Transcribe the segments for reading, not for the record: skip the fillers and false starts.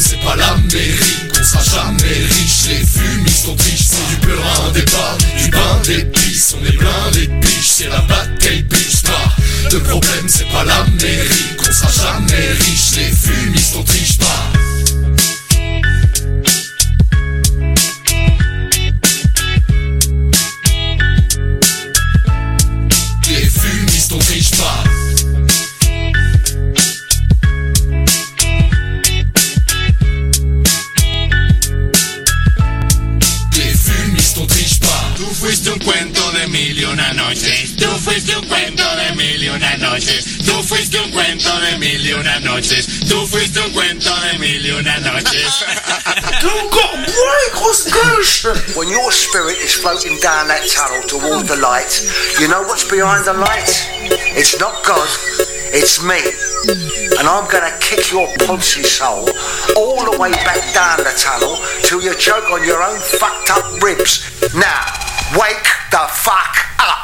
c'est pas l'Amérique. On sera jamais riche, les fumistes on triche. C'est du beurre en départ, du pain d'épices. On est blindés de biches, c'est la bataille biche pas. Le problème c'est pas l'Amérique. On sera jamais riche, les fumistes on triche pas. Les fumistes on triche pas. Tú fuiste un cuento de mil y una noches. Tú fuiste un cuento de mil y una noches. Tú fuiste un cuento de mil y una noches. Tú fuiste un cuento de mil y una noches. When your spirit is floating down that tunnel toward the light, you know what's behind the light? It's not God, it's me. And I'm gonna kick your Ponzi soul all the way back down the tunnel till you choke on your own fucked up ribs. Now, wake the fuck up!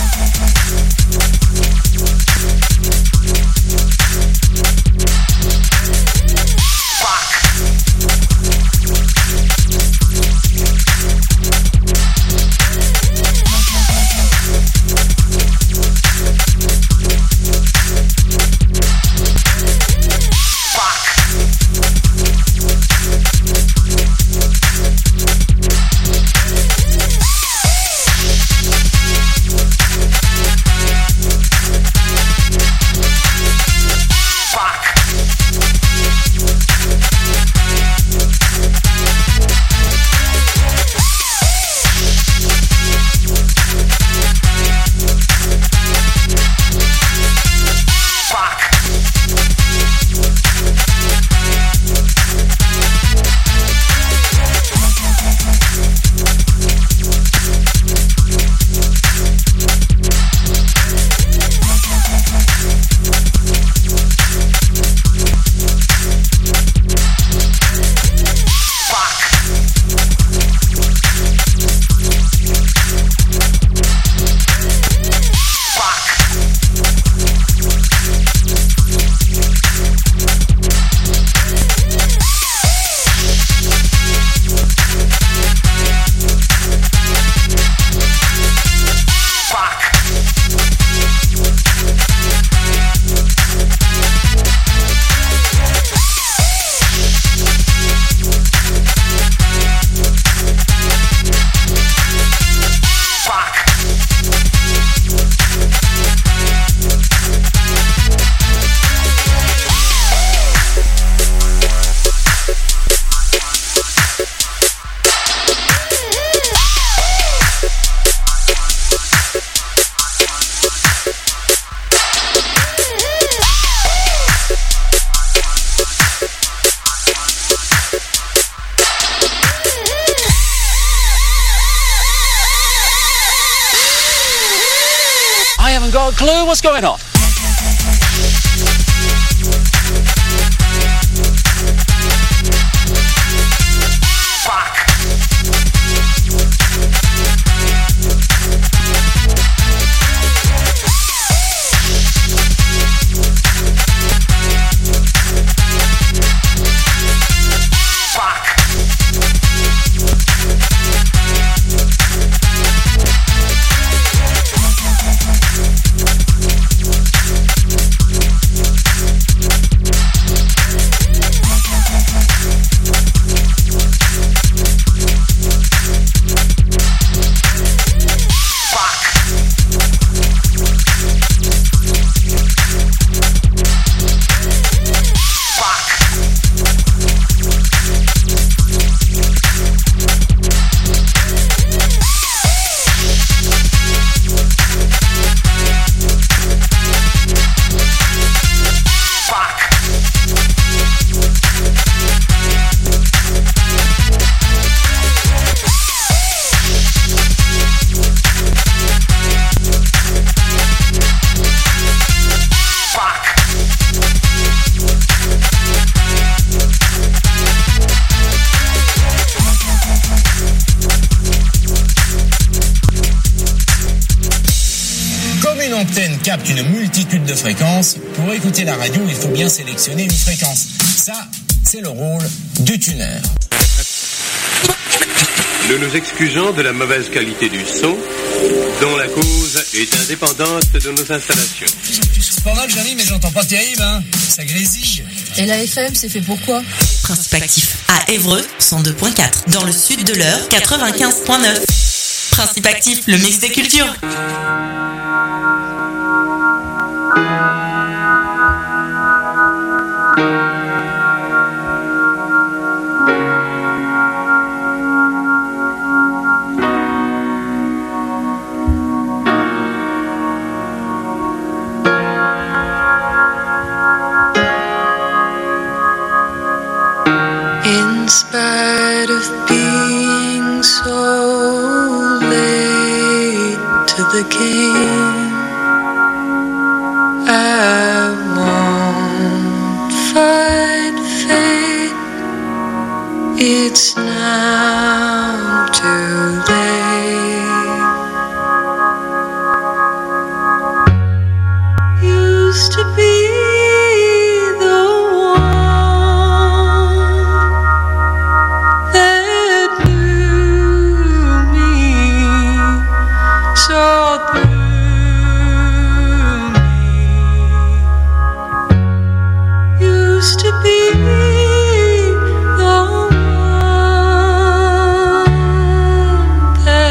Got a clue what's going on? antenne capte une multitude de fréquences. Pour écouter la radio, il faut bien sélectionner une fréquence. Ça, C'est le rôle du tuner. Nous nous excusons de la mauvaise qualité du son, dont la cause est indépendante de nos installations. C'est pas mal, Johnny, mais j'entends pas terrible, hein. Ça grésille. Et la FM, c'est fait pourquoi? Principe actif à Évreux, 102.4. Dans le sud de l'Eure, 95.9. Principe actif, le mix des cultures. In spite of being so late to the game, I won't fight fate. It's now too late. Used to be that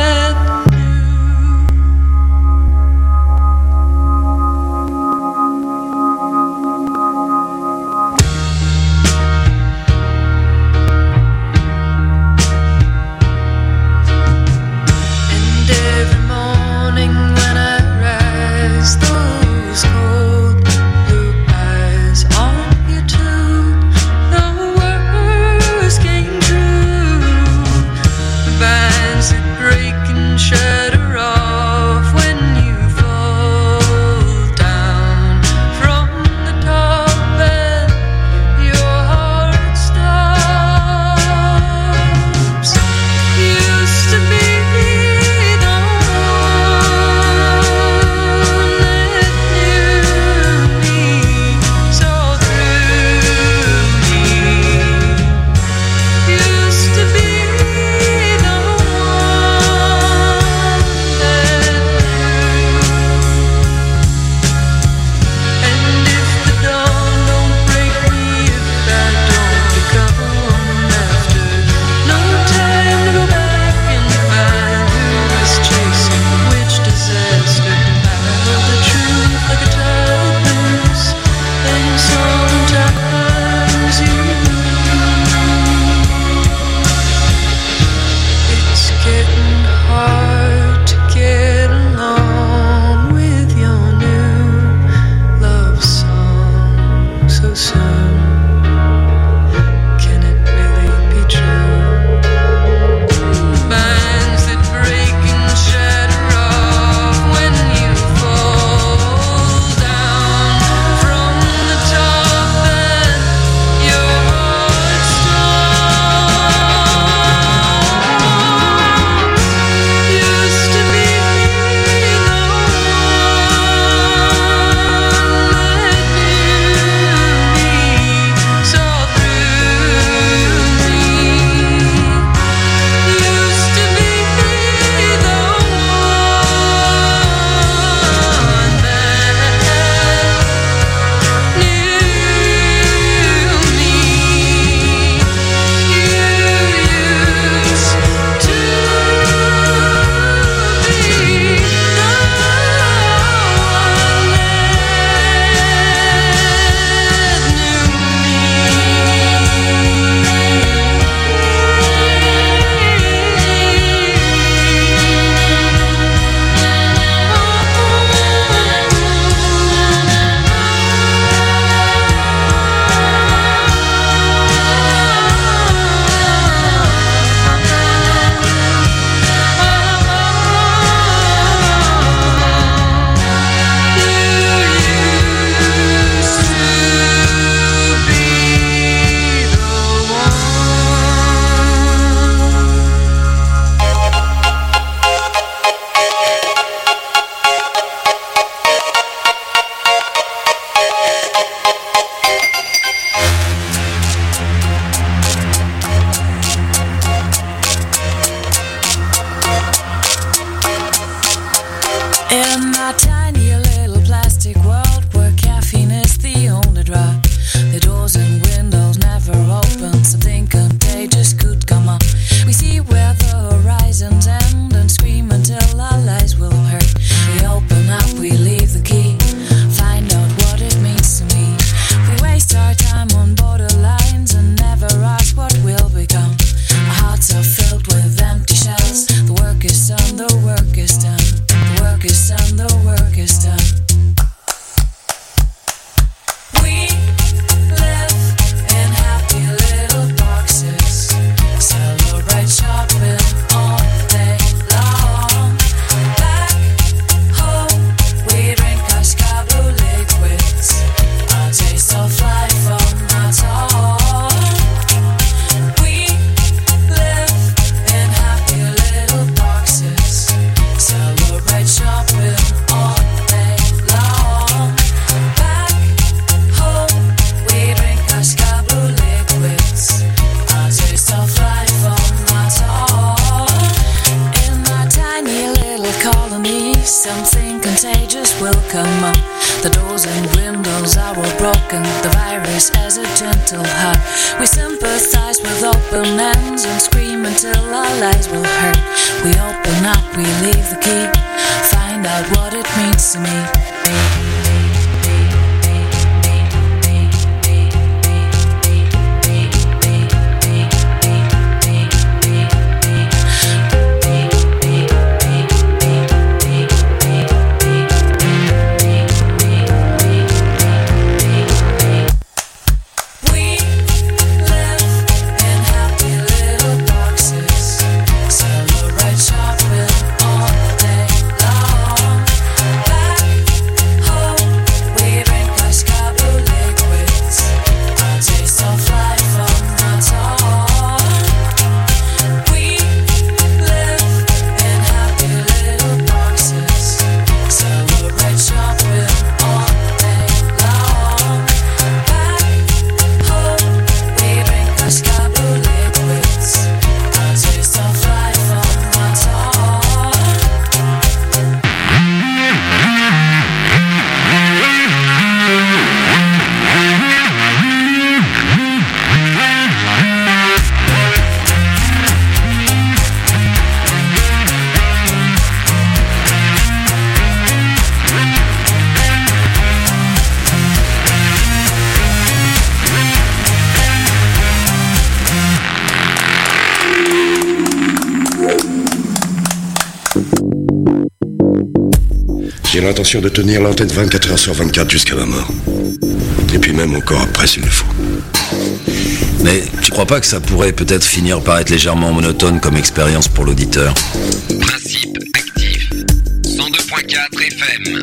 come up. The doors and windows are all broken. The virus has a gentle heart. We sympathize with open hands and scream until our lives will hurt. We open up, we leave the key. Find out what it means to me. J'ai l'intention de tenir l'antenne 24 heures sur 24 jusqu'à ma mort. Et puis même encore après s'il le faut. Mais tu crois pas que ça pourrait peut-être finir par être légèrement monotone comme expérience pour l'auditeur? Principe actif. 102.4 FM.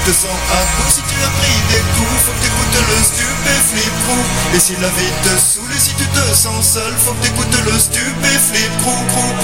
te sens un peu, si tu as pris des coups, faut que t'écoutes le stupéflip crew. Et si la vie te saoule et si tu te sens seul, faut que t'écoutes le stupéflip crew.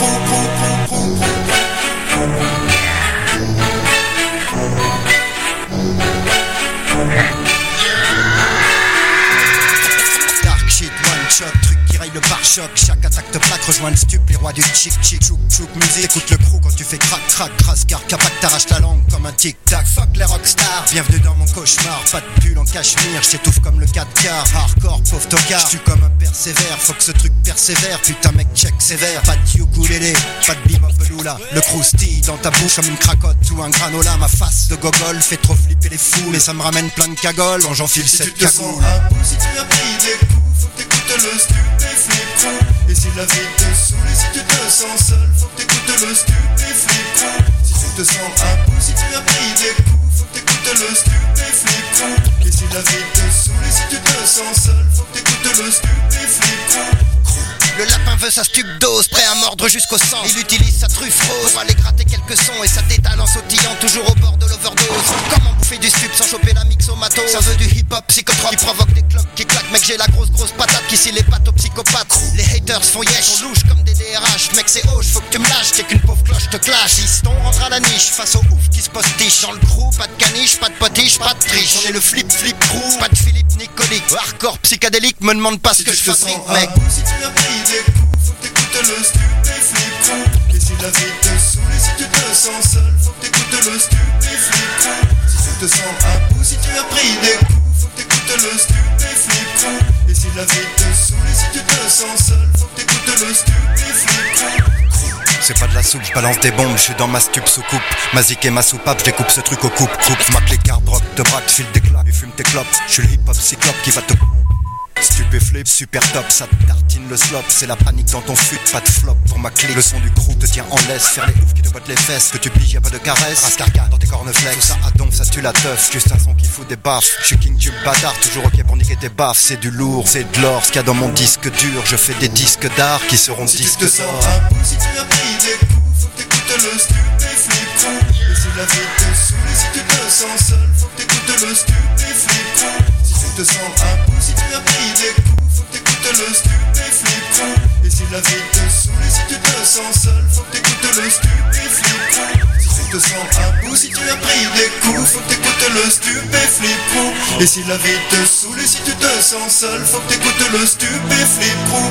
Dark shit, one shot, truc qui raye le pare-choc. Chaque attaque te plaque, rejoins le stup, les rois du chic chic. Chouk chouk musique, écoute le crew quand tu fais crac crac crasse. Car capac t'arrache la langue comme un tic tac. Fuck les rockstars, bienvenue dans mon cauchemar. Pas de pull en cachemire, j'étouffe comme le 4 quarts. Hardcore, pauvre tocard, j'tue comme un persévère. Faut que ce truc persévère, putain mec check sévère. Pas de ukulélé, pas de bebop lula. Le croustille dans ta bouche comme une cracotte ou un granola. Ma face de gogol fait trop flipper les fous, mais ça me ramène plein de cagoles quand j'enfile cette cagoule. Si tu te sens un peu, si tu as pris des coups, faut que t'écoutes le stupéflip crew. Et si la vie te saoule et si tu te sens seul, faut que t'écoutes le stupéflip crew. Si tu te sens un peu, si tu as pris des coups, faut que t'écoutes le stupéflip crew. Et si la vie te saoule et si tu te sens seul, faut que t'écoutes le stupéflip crew. Le lapin veut sa stup dose, prêt à mordre jusqu'au sang. Il utilise sa truffe rose pour aller gratter quelques sons et sa tétale en sautillant toujours au bord de l'overdose. Comment bouffer du stup sans choper la mixomatose? Ça veut du hip-hop psychotrope qui provoque des cloques qui claquent. Mec j'ai la grosse patate qui scie les pattes aux psychopathes. Les haters font yesh, on louche comme des DRH. Mec c'est hoche, faut que tu me lâches, t'es qu'une pauvre cloche te clash. Fiston rentre à la niche face au ouf qui se postiche. Dans le crew, pas de caniche, pas de potiche, pas de triche. On est le flip crew, pas de Philippe Nicolique. Hardcore psychédélique, me demande pas ce que je fabrique mec. Si tu as pris des coups, faut que t'écoutes le stupéflip crew. Et si la vie te saoule et si tu te sens seul, faut que t'écoutes le stupéflip crew. Si tu te sens un peu, si tu as pris des coups, faut que t'écoutes le stupéflip crew. Et si la vie te saoule et si tu te sens seul, faut que t'écoutes le stupéflip crew. C'est pas de la soupe, je balance des bombes, je suis dans ma stup sous coupe. Ma zik et ma soupape, je découpe ce truc au coupe. Mac les cartes, rock, te braque, file des claques, et fume tes clopes. Je suis le hip-hop cyclope qui va te... Stupéflip, super top, ça te tartine le slop. C'est la panique dans ton fut, pas de flop pour ma clé. Le son du crew te tient en laisse, faire les oufs qui te bottent les fesses. Que tu piges, y'a pas de caresse, rascarca dans tes corneflex. Tout ça à donf, ça tue la teuf, juste un son qui fout des baffes. Je suis king du bâtard, toujours ok pour niquer tes baffes. C'est du lourd, c'est de l'or, ce qu'il y a dans mon disque dur. Je fais des disques d'art qui seront si disques d'or. Si tu te sens un peu, si tu as pris des coups, faut que t'écoutes le stupéflip crew. Et si la vie te saoule et si tu te sens seul, faut que t'écoutes le stupéflip crew. Si tu te sens un peu, si tu as pris des coups, faut que t'écoutes le stupéflip crew. Et si la vie te saoule et si tu te sens seul, faut que t'écoutes le stupéflip crew. Si tu te sens un peu, si tu as pris des coups, faut que t'écoutes le stupéflip crew. Et si la vie te saoule et si tu te sens seul, faut que t'écoutes le stupéflip crew.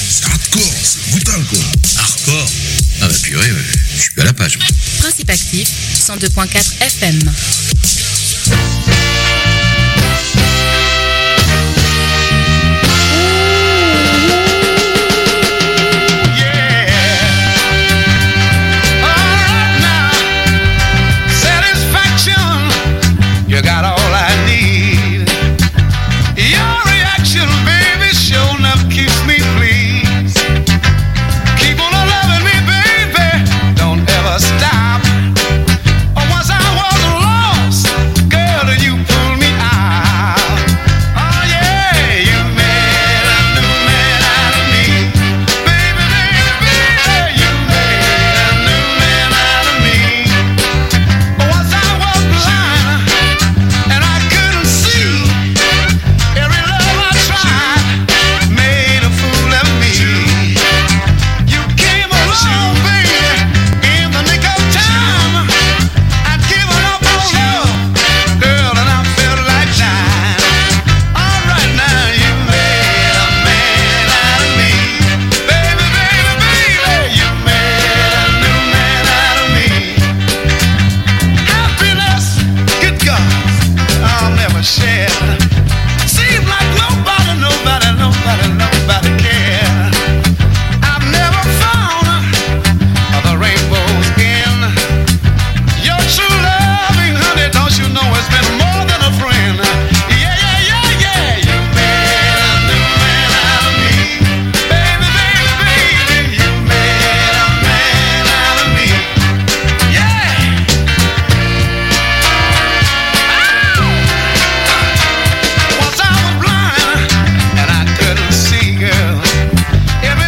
C'est hardcore, c'est brutal quoi. Hardcore? Ah bah purée, je suis plus à la page. Principe actif, 102.4 FM.